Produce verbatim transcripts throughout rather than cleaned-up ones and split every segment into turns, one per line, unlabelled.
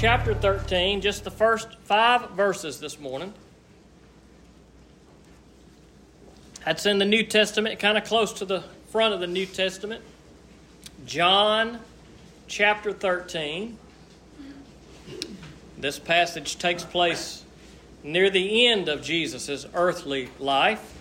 chapter thirteen, just the first five verses this morning. That's in the New Testament, kind of close to the front of the New Testament. John chapter thirteen. This passage takes place near the end of Jesus' earthly life.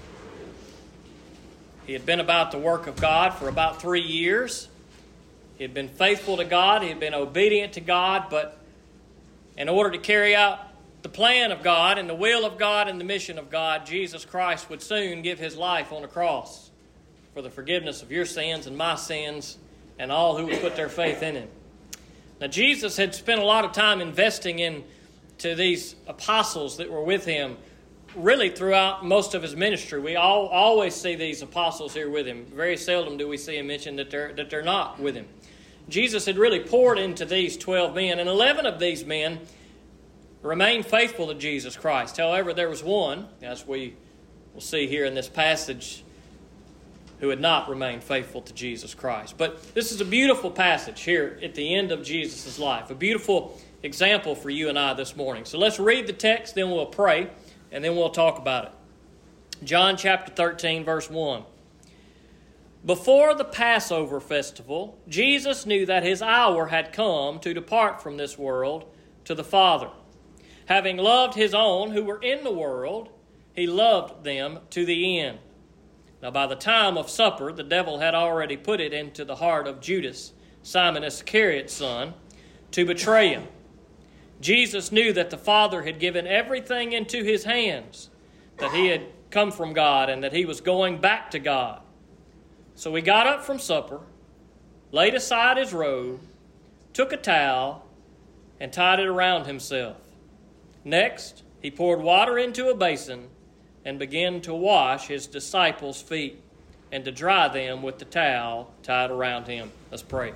He had been about the work of God for about three years. He had been faithful to God. He had been obedient to God. But in order to carry out the plan of God and the will of God and the mission of God, Jesus Christ would soon give His life on a cross for the forgiveness of your sins and my sins and all who would put their faith in Him. Now, Jesus had spent a lot of time investing into these apostles that were with Him really throughout most of His ministry. We all always see these apostles here with Him. Very seldom do we see Him mention that they're, that they're not with Him. Jesus had really poured into these twelve men, and eleven of these men remained faithful to Jesus Christ. However, there was one, as we will see here in this passage, who had not remained faithful to Jesus Christ. But this is a beautiful passage here at the end of Jesus' life, a beautiful example for you and I this morning. So let's read the text, then we'll pray, and then we'll talk about it. John chapter thirteen, verse one. Before the Passover festival, Jesus knew that His hour had come to depart from this world to the Father. Having loved His own who were in the world, He loved them to the end. Now by the time of supper, the devil had already put it into the heart of Judas, Simon Iscariot's son, to betray Him. Jesus knew that the Father had given everything into His hands, that He had come from God and that He was going back to God. So He got up from supper, laid aside His robe, took a towel, and tied it around Himself. Next, He poured water into a basin and began to wash His disciples' feet and to dry them with the towel tied around Him. Let's pray.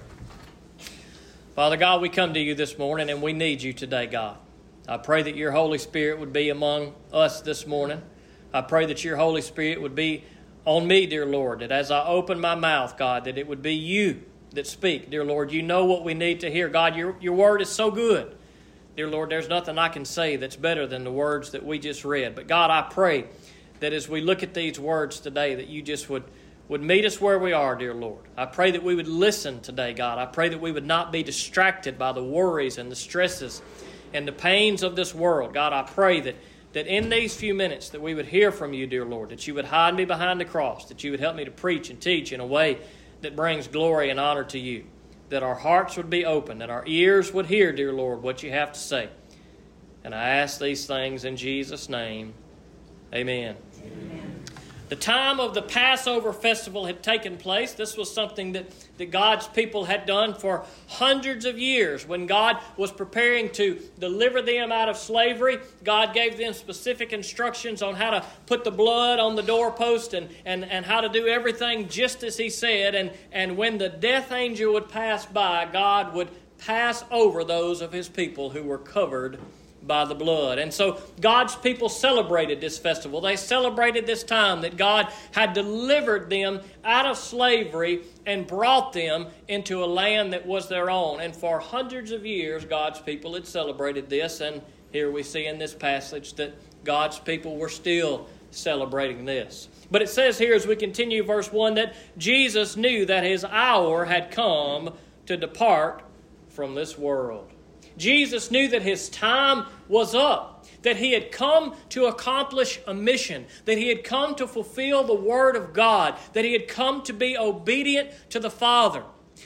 Father God, we come to You this morning and we need You today, God. I pray that Your Holy Spirit would be among us this morning. I pray that Your Holy Spirit would be on me, dear Lord, that as I open my mouth, God, that it would be You that speak, dear Lord. You know what we need to hear. God, Your, your word is so good. Dear Lord, there's nothing I can say that's better than the words that we just read. But God, I pray that as we look at these words today, that You just would, would meet us where we are, dear Lord. I pray that we would listen today, God. I pray that we would not be distracted by the worries and the stresses and the pains of this world. God, I pray that that in these few minutes that we would hear from You, dear Lord, that You would hide me behind the cross, that You would help me to preach and teach in a way that brings glory and honor to You, that our hearts would be open, that our ears would hear, dear Lord, what You have to say. And I ask these things in Jesus' name. Amen. Amen. The time of the Passover festival had taken place. This was something that, that God's people had done for hundreds of years. When God was preparing to deliver them out of slavery, God gave them specific instructions on how to put the blood on the doorpost and, and, and how to do everything just as He said. And, and when the death angel would pass by, God would pass over those of His people who were covered by the blood. And so God's people celebrated this festival. They celebrated this time that God had delivered them out of slavery and brought them into a land that was their own. And for hundreds of years, God's people had celebrated this. And here we see in this passage that God's people were still celebrating this. But it says here as we continue verse one that Jesus knew that His hour had come to depart from this world. Jesus knew that His time was up, that He had come to accomplish a mission, that He had come to fulfill the Word of God, that He had come to be obedient to the Father.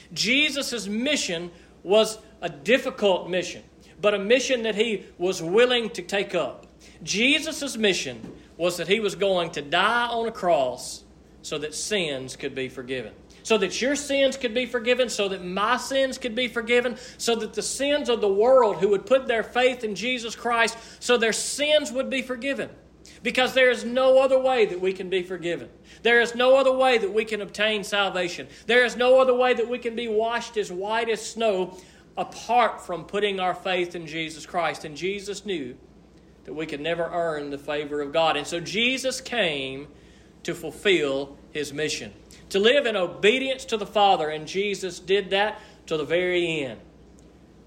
Jesus' mission was a difficult mission, but a mission that He was willing to take up. Jesus' mission was that He was going to die on a cross so that sins could be forgiven. So that your sins could be forgiven, so that my sins could be forgiven, so that the sins of the world who would put their faith in Jesus Christ, so their sins would be forgiven. Because there is no other way that we can be forgiven. There is no other way that we can obtain salvation. There is no other way that we can be washed as white as snow apart from putting our faith in Jesus Christ. And Jesus knew that we could never earn the favor of God. And so Jesus came to fulfill His mission, to live in obedience to the Father, and Jesus did that to the very end.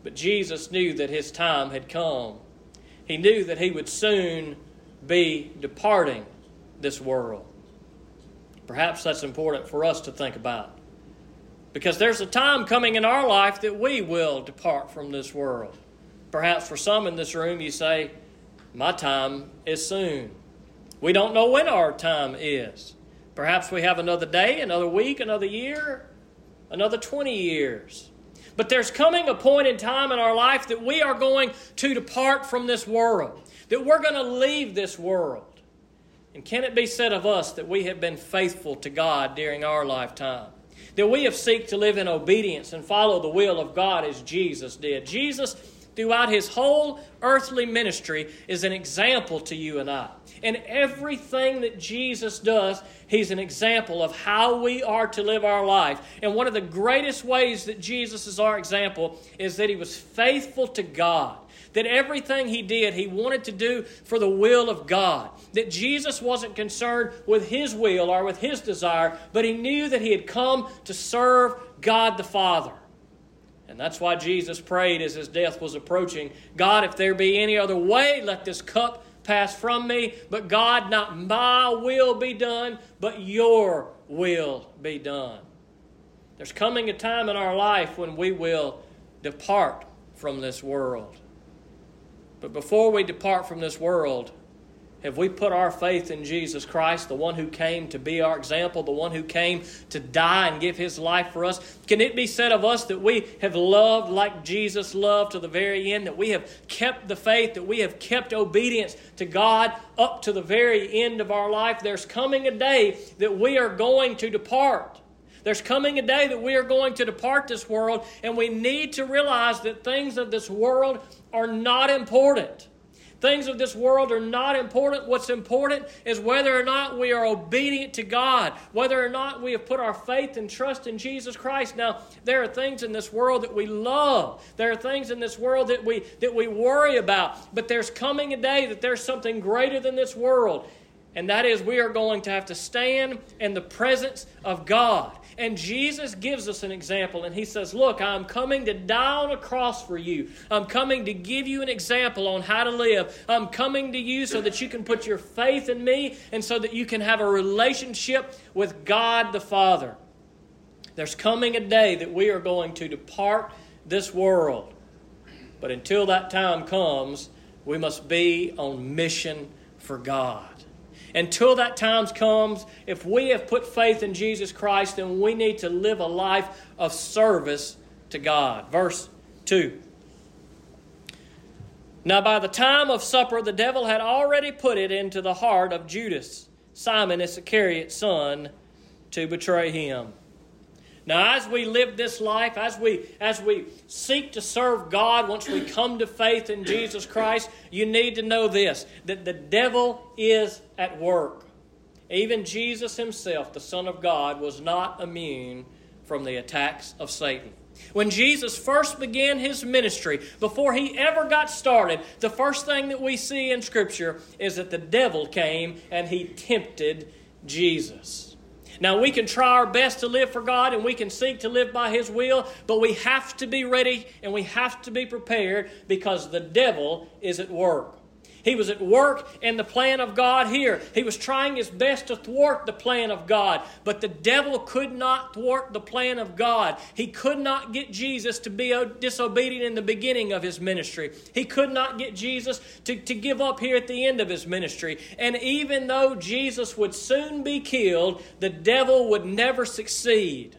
But Jesus knew that his time had come. He knew that he would soon be departing this world. Perhaps that's important for us to think about. Because there's a time coming in our life that we will depart from this world. Perhaps for some in this room you say, my time is soon. We don't know when our time is. Perhaps we have another day, another week, another year, another twenty years. But there's coming a point in time in our life that we are going to depart from this world, that we're going to leave this world. And can it be said of us that we have been faithful to God during our lifetime? That we have sought to live in obedience and follow the will of God as Jesus did. Jesus, throughout his whole earthly ministry, is an example to you and I. And everything that Jesus does, he's an example of how we are to live our life. And one of the greatest ways that Jesus is our example is that he was faithful to God. That everything he did, he wanted to do for the will of God. That Jesus wasn't concerned with his will or with his desire, but he knew that he had come to serve God the Father. And that's why Jesus prayed as his death was approaching, God, if there be any other way, let this cup pass from me. But God, not my will be done, but your will be done. There's coming a time in our life when we will depart from this world. But before we depart from this world, have we put our faith in Jesus Christ, the one who came to be our example, the one who came to die and give his life for us? Can it be said of us that we have loved like Jesus loved to the very end, that we have kept the faith, that we have kept obedience to God up to the very end of our life? There's coming a day that we are going to depart. There's coming a day that we are going to depart this world, and we need to realize that things of this world are not important. Things of this world are not important. What's important is whether or not we are obedient to God, whether or not we have put our faith and trust in Jesus Christ. Now, there are things in this world that we love. There are things in this world that we that we worry about. But there's coming a day that there's something greater than this world. And that is, we are going to have to stand in the presence of God. And Jesus gives us an example, and he says, look, I'm coming to die on a cross for you. I'm coming to give you an example on how to live. I'm coming to you so that you can put your faith in me and so that you can have a relationship with God the Father. There's coming a day that we are going to depart this world. But until that time comes, we must be on mission for God. Until that time comes, if we have put faith in Jesus Christ, then we need to live a life of service to God. Verse two. Now by the time of supper, the devil had already put it into the heart of Judas, Simon Iscariot's son, to betray him. Now, as we live this life, as we as we seek to serve God, once we come to faith in Jesus Christ, you need to know this, that the devil is at work. Even Jesus himself, the Son of God, was not immune from the attacks of Satan. When Jesus first began his ministry, before he ever got started, the first thing that we see in Scripture is that the devil came and he tempted Jesus. Now, we can try our best to live for God and we can seek to live by his will, but we have to be ready and we have to be prepared because the devil is at work. He was at work in the plan of God here. He was trying his best to thwart the plan of God, but the devil could not thwart the plan of God. He could not get Jesus to be disobedient in the beginning of his ministry. He could not get Jesus to, to give up here at the end of his ministry. And even though Jesus would soon be killed, the devil would never succeed.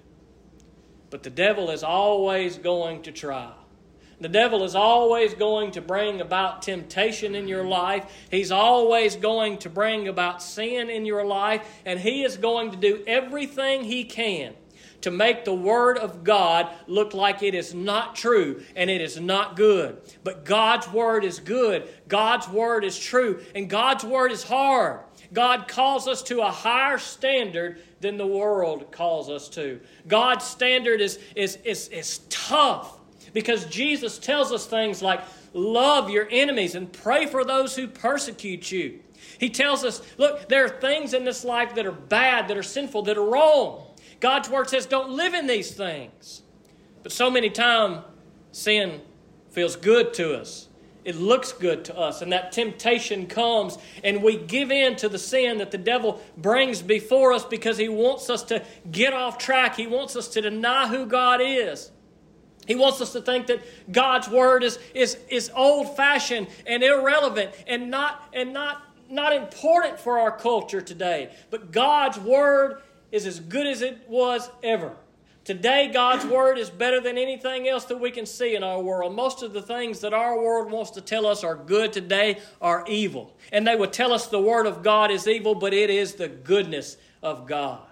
But the devil is always going to try. The devil is always going to bring about temptation in your life. He's always going to bring about sin in your life. And he is going to do everything he can to make the Word of God look like it is not true and it is not good. But God's Word is good. God's Word is true. And God's Word is hard. God calls us to a higher standard than the world calls us to. God's standard is, is, is, is tough. Because Jesus tells us things like, love your enemies and pray for those who persecute you. He tells us, look, there are things in this life that are bad, that are sinful, that are wrong. God's Word says, don't live in these things. But so many times, sin feels good to us. It looks good to us. And that temptation comes and we give in to the sin that the devil brings before us because he wants us to get off track. He wants us to deny who God is. He wants us to think that God's Word is, is, is old-fashioned and irrelevant and not, and not, not important for our culture today. But God's Word is as good as it was ever. Today, God's Word is better than anything else that we can see in our world. Most of the things that our world wants to tell us are good today are evil. And they would tell us the Word of God is evil, but it is the goodness of God.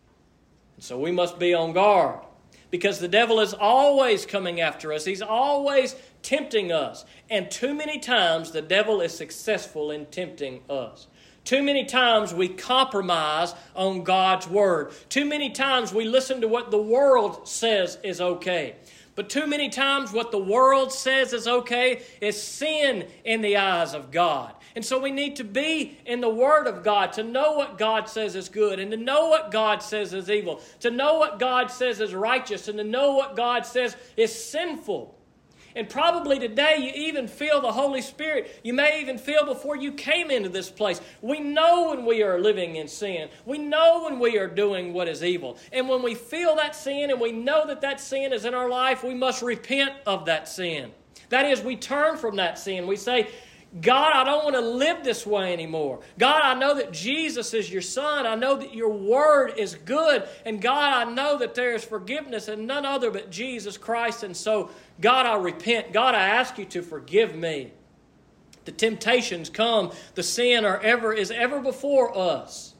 And so we must be on guard, because the devil is always coming after us. He's always tempting us. And too many times the devil is successful in tempting us. Too many times we compromise on God's Word. Too many times we listen to what the world says is okay. But too many times what the world says is okay is sin in the eyes of God. And so we need to be in the Word of God to know what God says is good and to know what God says is evil, to know what God says is righteous and to know what God says is sinful. And probably today you even feel the Holy Spirit. You may even feel before you came into this place. We know when we are living in sin. We know when we are doing what is evil. And when we feel that sin and we know that that sin is in our life, we must repent of that sin. That is, we turn from that sin. We say, God, I don't want to live this way anymore. God, I know that Jesus is your Son. I know that your Word is good. And God, I know that there is forgiveness in none other but Jesus Christ. And so, God, I repent. God, I ask you to forgive me. The temptations come. The sin are ever is ever before us.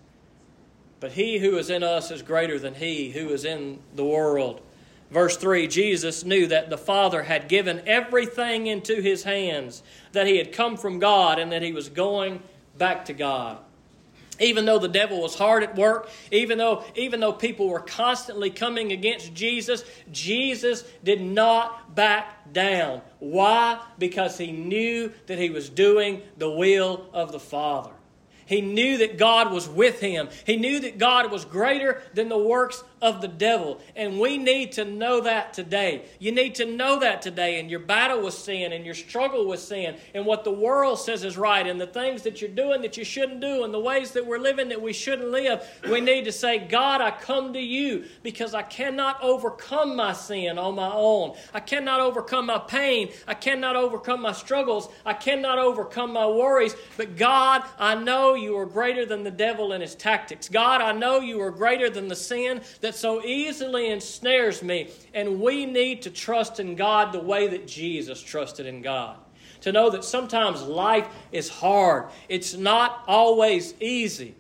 But he who is in us is greater than he who is in the world. Verse three, Jesus knew that the Father had given everything into his hands, that he had come from God and that he was going back to God. Even though the devil was hard at work, even though, even though people were constantly coming against Jesus, Jesus did not back down. Why? Because he knew that he was doing the will of the Father. He knew that God was with him. He knew that God was greater than the works of the devil. And we need to know that today. You need to know that today in your battle with sin and your struggle with sin and what the world says is right and the things that you're doing that you shouldn't do and the ways that we're living that we shouldn't live. We need to say, God, I come to you because I cannot overcome my sin on my own. I cannot overcome my pain. I cannot overcome my struggles. I cannot overcome my worries. But God, I know you are greater than the devil and his tactics. God, I know you are greater than the sin that so easily ensnares me. And we need to trust in God the way that Jesus trusted in God. To know that sometimes life is hard. It's not always easy.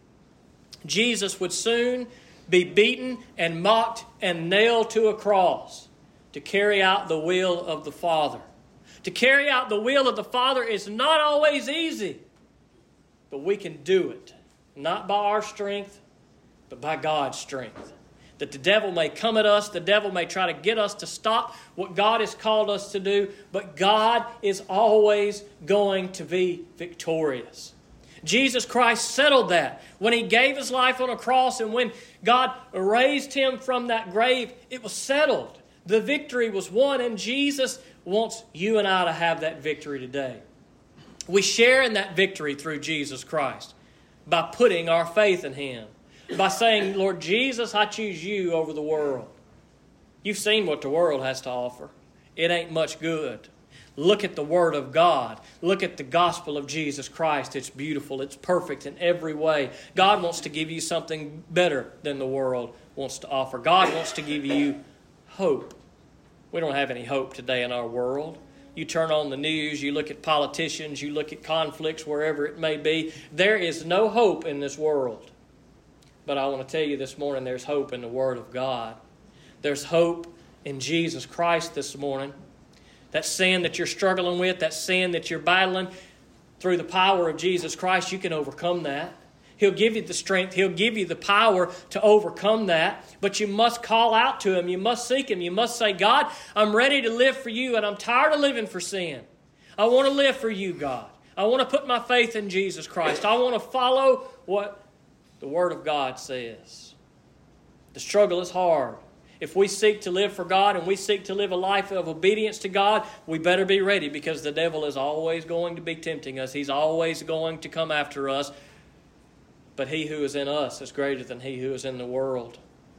Jesus would soon be beaten and mocked and nailed to a cross to carry out the will of the Father. To carry out the will of the Father is not always easy. But we can do it, not by our strength, but by God's strength. That the devil may come at us, the devil may try to get us to stop what God has called us to do, but God is always going to be victorious. Jesus Christ settled that. When he gave his life on a cross and when God raised him from that grave, it was settled. The victory was won, and Jesus wants you and I to have that victory today. We share in that victory through Jesus Christ by putting our faith in him. By saying, Lord Jesus, I choose you over the world. You've seen what the world has to offer. It ain't much good. Look at the Word of God. Look at the gospel of Jesus Christ. It's beautiful. It's perfect in every way. God wants to give you something better than the world wants to offer. God wants to give you hope. We don't have any hope today in our world. You turn on the news, you look at politicians, you look at conflicts wherever it may be. There is no hope in this world. But I want to tell you this morning, there's hope in the Word of God. There's hope in Jesus Christ this morning. That sin that you're struggling with, that sin that you're battling, through the power of Jesus Christ, you can overcome that. He'll give you the strength. He'll give you the power to overcome that. But you must call out to him. You must seek him. You must say, God, I'm ready to live for you, and I'm tired of living for sin. I want to live for you, God. I want to put my faith in Jesus Christ. I want to follow what the Word of God says. The struggle is hard. If we seek to live for God and we seek to live a life of obedience to God, we better be ready, because the devil is always going to be tempting us. He's always going to come after us. But he who is in us is greater than he who is in the world.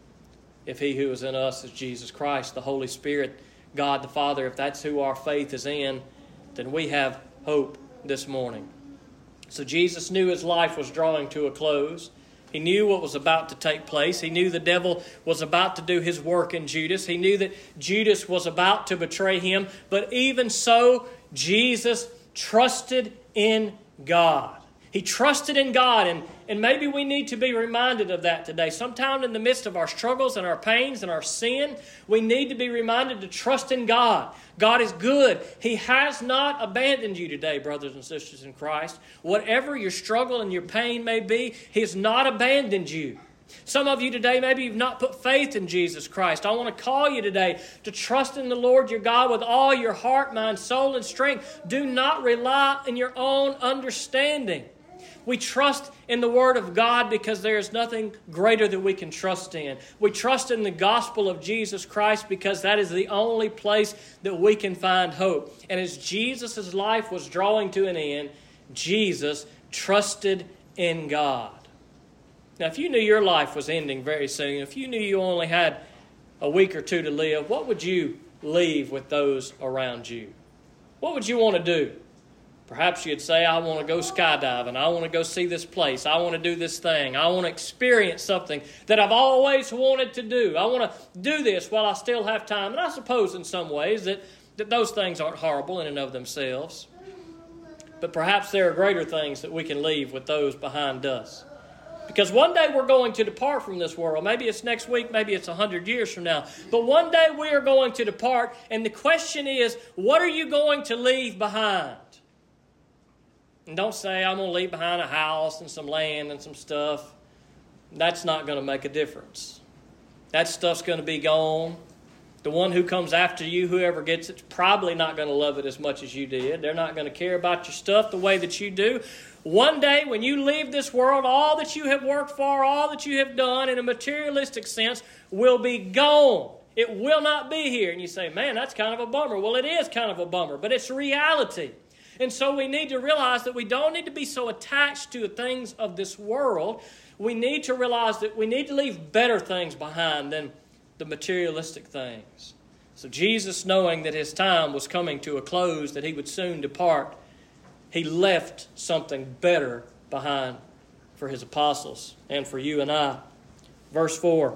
If he who is in us is Jesus Christ, the Holy Spirit, God the Father, if that's who our faith is in, then we have hope this morning. So Jesus knew his life was drawing to a close. He knew what was about to take place. He knew the devil was about to do his work in Judas. He knew that Judas was about to betray him. But even so, Jesus trusted in God. He trusted in God, and, and maybe we need to be reminded of that today. Sometime in the midst of our struggles and our pains and our sin, we need to be reminded to trust in God. God is good. He has not abandoned you today, brothers and sisters in Christ. Whatever your struggle and your pain may be, He has not abandoned you. Some of you today, maybe you've not put faith in Jesus Christ. I want to call you today to trust in the Lord your God with all your heart, mind, soul, and strength. Do not rely on your own understanding. We trust in the Word of God because there is nothing greater that we can trust in. We trust in the gospel of Jesus Christ because that is the only place that we can find hope. And as Jesus' life was drawing to an end, Jesus trusted in God. Now, if you knew your life was ending very soon, if you knew you only had a week or two to live, what would you leave with those around you? What would you want to do? Perhaps you'd say, I want to go skydiving. I want to go see this place. I want to do this thing. I want to experience something that I've always wanted to do. I want to do this while I still have time. And I suppose in some ways that, that those things aren't horrible in and of themselves. But perhaps there are greater things that we can leave with those behind us. Because one day we're going to depart from this world. Maybe it's next week, maybe it's a hundred years from now. But one day we are going to depart, and the question is, what are you going to leave behind? And don't say, I'm going to leave behind a house and some land and some stuff. That's not going to make a difference. That stuff's going to be gone. The one who comes after you, whoever gets it, is probably not going to love it as much as you did. They're not going to care about your stuff the way that you do. One day when you leave this world, all that you have worked for, all that you have done in a materialistic sense will be gone. It will not be here. And you say, man, that's kind of a bummer. Well, it is kind of a bummer, but it's reality. And so we need to realize that we don't need to be so attached to the things of this world. We need to realize that we need to leave better things behind than the materialistic things. So Jesus, knowing that his time was coming to a close, that he would soon depart, he left something better behind for his apostles and for you and I. Verse four.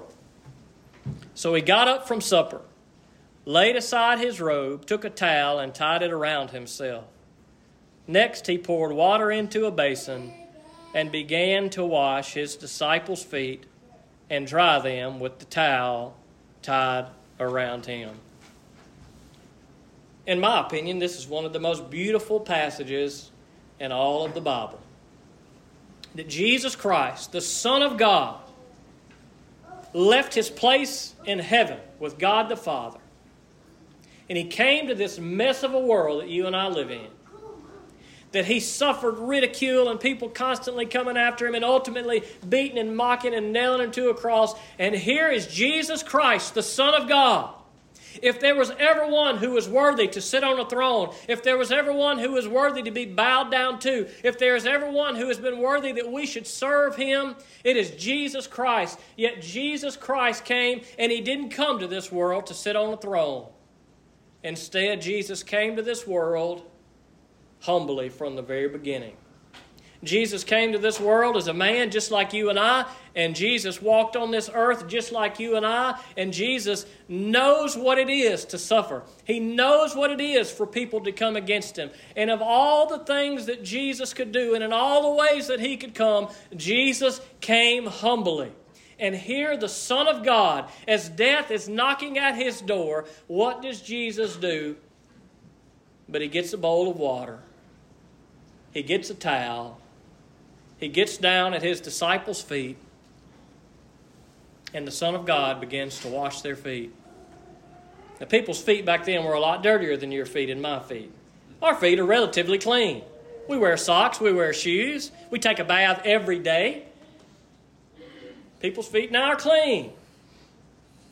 So he got up from supper, laid aside his robe, took a towel, and tied it around himself. Next he poured water into a basin and began to wash his disciples' feet and dry them with the towel tied around him. In my opinion, this is one of the most beautiful passages in all of the Bible. That Jesus Christ, the Son of God, left his place in heaven with God the Father. And he came to this mess of a world that you and I live in. That he suffered ridicule and people constantly coming after him and ultimately beating and mocking and nailing him to a cross. And here is Jesus Christ, the Son of God. If there was ever one who was worthy to sit on a throne, if there was ever one who was worthy to be bowed down to, if there is ever one who has been worthy that we should serve him, it is Jesus Christ. Yet Jesus Christ came, and he didn't come to this world to sit on a throne. Instead, Jesus came to this world humbly from the very beginning. Jesus came to this world as a man just like you and I, and Jesus walked on this earth just like you and I, and Jesus knows what it is to suffer. He knows what it is for people to come against him. And of all the things that Jesus could do, and in all the ways that he could come, Jesus came humbly. And here the Son of God, as death is knocking at his door, what does Jesus do? But he gets a bowl of water. He gets a towel. He gets down at his disciples' feet. And the Son of God begins to wash their feet. The people's feet back then were a lot dirtier than your feet and my feet. Our feet are relatively clean. We wear socks. We wear shoes. We take a bath every day. People's feet now are clean.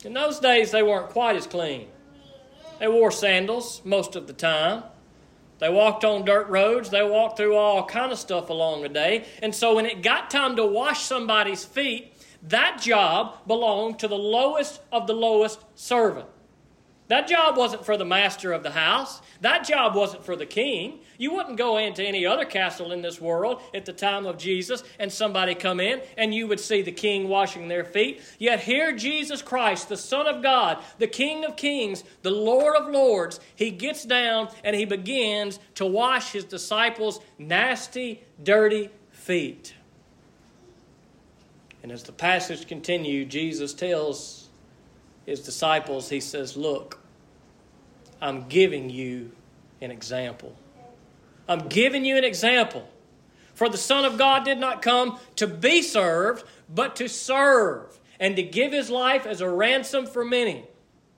In those days, they weren't quite as clean. They wore sandals most of the time. They walked on dirt roads. They walked through all kind of stuff along the day. And so when it got time to wash somebody's feet, that job belonged to the lowest of the lowest servant. That job wasn't for the master of the house. That job wasn't for the king. You wouldn't go into any other castle in this world at the time of Jesus and somebody come in and you would see the king washing their feet. Yet here Jesus Christ, the Son of God, the King of Kings, the Lord of Lords, he gets down and he begins to wash his disciples' nasty, dirty feet. And as the passage continues, Jesus tells his disciples, he says, look, I'm giving you an example. I'm giving you an example. For the Son of God did not come to be served, but to serve and to give his life as a ransom for many.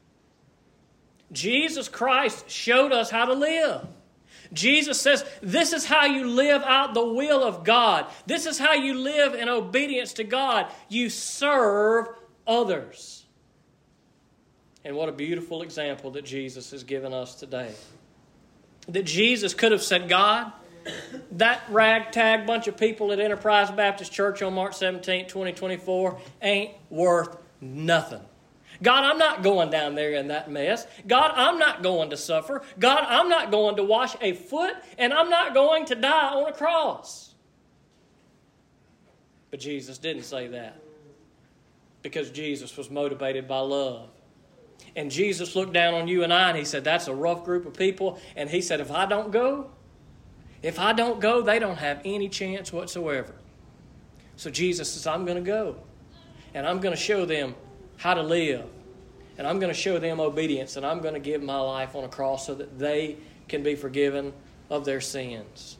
Jesus Christ showed us how to live. Jesus says, this is how you live out the will of God. This is how you live in obedience to God. You serve others. And what a beautiful example that Jesus has given us today. That Jesus could have said, God, that ragtag bunch of people at Enterprise Baptist Church on March seventeenth, twenty twenty-four ain't worth nothing. God, I'm not going down there in that mess. God, I'm not going to suffer. God, I'm not going to wash a foot, and I'm not going to die on a cross. But Jesus didn't say that, because Jesus was motivated by love. And Jesus looked down on you and I and he said, that's a rough group of people. And he said, if I don't go, if I don't go, they don't have any chance whatsoever. So Jesus says, I'm going to go. And I'm going to show them how to live. And I'm going to show them obedience. And I'm going to give my life on a cross so that they can be forgiven of their sins.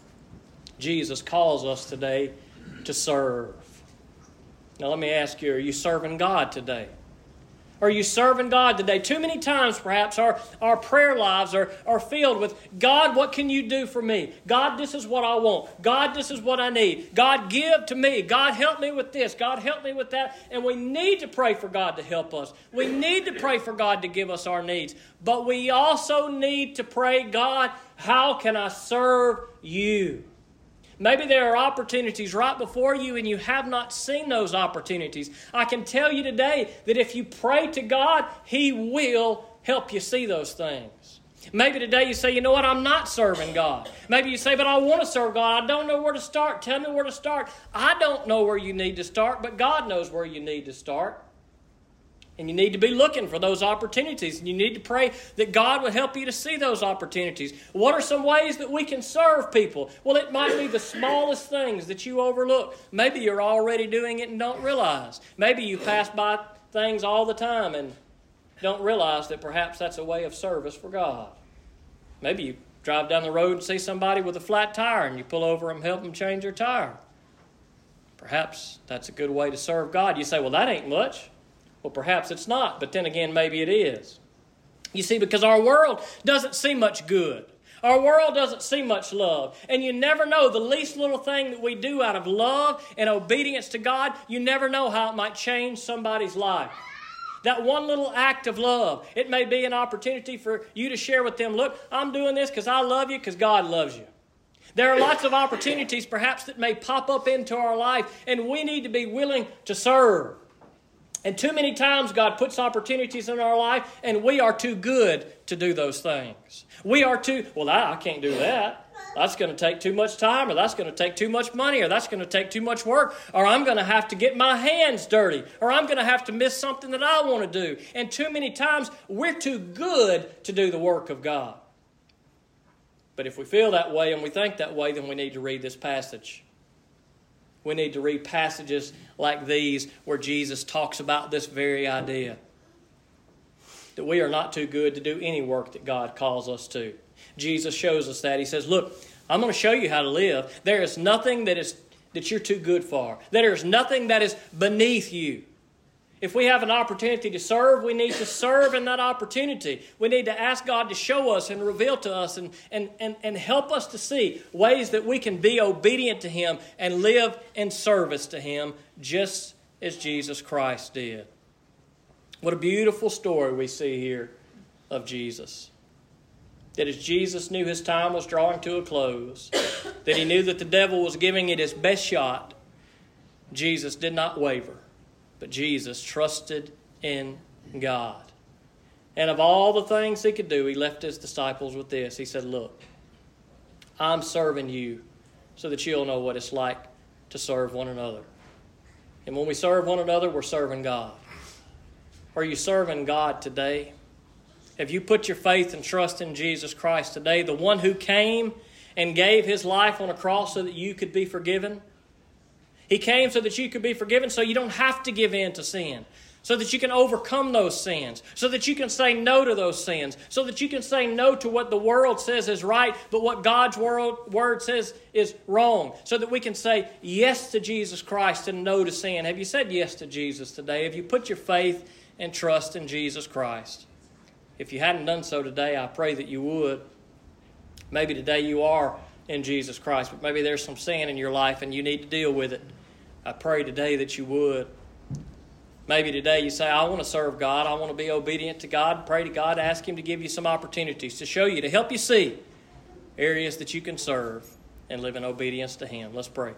Jesus calls us today to serve. Now let me ask you, are you serving God today? Are you serving God today? Too many times, perhaps, our, our prayer lives are, are filled with, God, what can you do for me? God, this is what I want. God, this is what I need. God, give to me. God, help me with this. God, help me with that. And we need to pray for God to help us. We need to pray for God to give us our needs. But we also need to pray, God, how can I serve you? Maybe there are opportunities right before you and you have not seen those opportunities. I can tell you today that if you pray to God, He will help you see those things. Maybe today you say, you know what, I'm not serving God. Maybe you say, but I want to serve God. I don't know where to start. Tell me where to start. I don't know where you need to start, but God knows where you need to start. And you need to be looking for those opportunities. And you need to pray that God will help you to see those opportunities. What are some ways that we can serve people? Well, it might be the smallest things that you overlook. Maybe you're already doing it and don't realize. Maybe you pass by things all the time and don't realize that perhaps that's a way of service for God. Maybe you drive down the road and see somebody with a flat tire and you pull over and help them change their tire. Perhaps that's a good way to serve God. You say, well, that ain't much. Well, perhaps it's not, but then again, maybe it is. You see, because our world doesn't see much good. Our world doesn't see much love. And you never know, the least little thing that we do out of love and obedience to God, you never know how it might change somebody's life. That one little act of love, it may be an opportunity for you to share with them, look, I'm doing this because I love you, because God loves you. There are lots of opportunities perhaps that may pop up into our life, and we need to be willing to serve. And too many times God puts opportunities in our life and we are too good to do those things. We are too, well, I, I can't do that. That's going to take too much time, or that's going to take too much money, or that's going to take too much work, or I'm going to have to get my hands dirty, or I'm going to have to miss something that I want to do. And too many times we're too good to do the work of God. But if we feel that way and we think that way, then we need to read this passage. We need to read passages like these where Jesus talks about this very idea. That we are not too good to do any work that God calls us to. Jesus shows us that. He says, look, I'm going to show you how to live. There is nothing that is that you're too good for. There is nothing that is beneath you. If we have an opportunity to serve, we need to serve in that opportunity. We need to ask God to show us and reveal to us and, and, and, and help us to see ways that we can be obedient to Him and live in service to Him just as Jesus Christ did. What a beautiful story we see here of Jesus. That as Jesus knew his time was drawing to a close, that he knew that the devil was giving it his best shot, Jesus did not waver, but Jesus trusted in God. And of all the things he could do, he left his disciples with this. He said, look, I'm serving you so that you'll know what it's like to serve one another. And when we serve one another, we're serving God. Are you serving God today? Have you put your faith and trust in Jesus Christ today, the one who came and gave his life on a cross so that you could be forgiven? He came so that you could be forgiven, so you don't have to give in to sin, so that you can overcome those sins, so that you can say no to those sins, so that you can say no to what the world says is right, but what God's word says is wrong, so that we can say yes to Jesus Christ and no to sin. Have you said yes to Jesus today? Have you put your faith and trust in Jesus Christ? If you hadn't done so today, I pray that you would. Maybe today you are in Jesus Christ, but maybe there's some sin in your life and you need to deal with it. I pray today that you would. Maybe today you say, I want to serve God. I want to be obedient to God. Pray to God. Ask Him to give you some opportunities to show you, to help you see areas that you can serve and live in obedience to Him. Let's pray.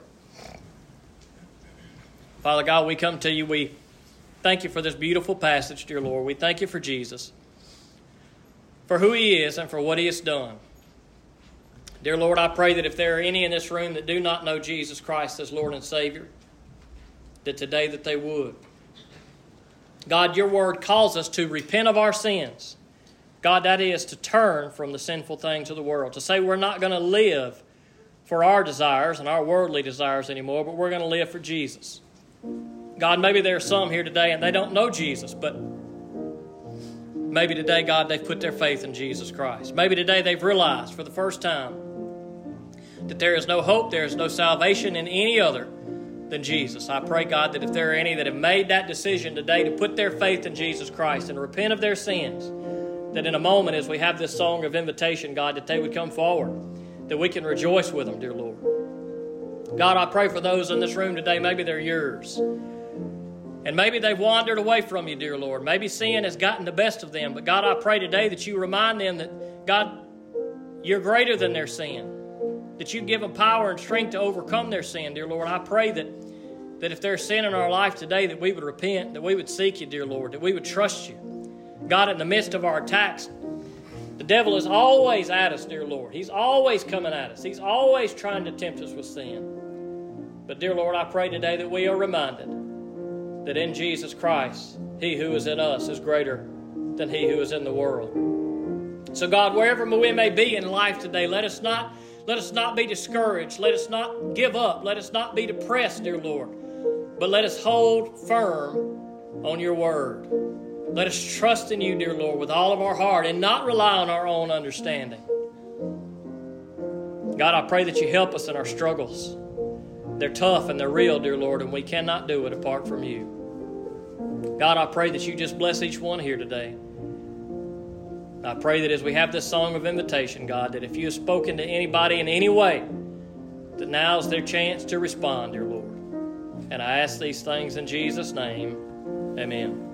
Father God, we come to you. We thank you for this beautiful passage, dear Lord. We thank you for Jesus, for who He is and for what He has done. Dear Lord, I pray that if there are any in this room that do not know Jesus Christ as Lord and Savior, that today that they would. God, your word calls us to repent of our sins. God, that is to turn from the sinful things of the world, to say we're not going to live for our desires and our worldly desires anymore, but we're going to live for Jesus. God, maybe there are some here today and they don't know Jesus, but maybe today, God, they've put their faith in Jesus Christ. Maybe today they've realized for the first time that there is no hope, there is no salvation in any other than Jesus. I pray, God, that if there are any that have made that decision today to put their faith in Jesus Christ and repent of their sins, that in a moment as we have this song of invitation, God, that they would come forward, that we can rejoice with them, dear Lord. God, I pray for those in this room today, maybe they're yours. And maybe they've wandered away from you, dear Lord. Maybe sin has gotten the best of them. But God, I pray today that you remind them that, God, you're greater than their sin. That you give them power and strength to overcome their sin, dear Lord. I pray that, that if there's sin in our life today, that we would repent, that we would seek you, dear Lord, that we would trust you. God, in the midst of our attacks, the devil is always at us, dear Lord. He's always coming at us. He's always trying to tempt us with sin. But, dear Lord, I pray today that we are reminded that in Jesus Christ, He who is in us is greater than he who is in the world. So, God, wherever we may be in life today, let us not Let us not be discouraged. Let us not give up. Let us not be depressed, dear Lord. But let us hold firm on your word. Let us trust in you, dear Lord, with all of our heart and not rely on our own understanding. God, I pray that you help us in our struggles. They're tough and they're real, dear Lord, and we cannot do it apart from you. God, I pray that you just bless each one here today. I pray that as we have this song of invitation, God, that if you have spoken to anybody in any way, that now's their chance to respond, dear Lord. And I ask these things in Jesus' name. Amen.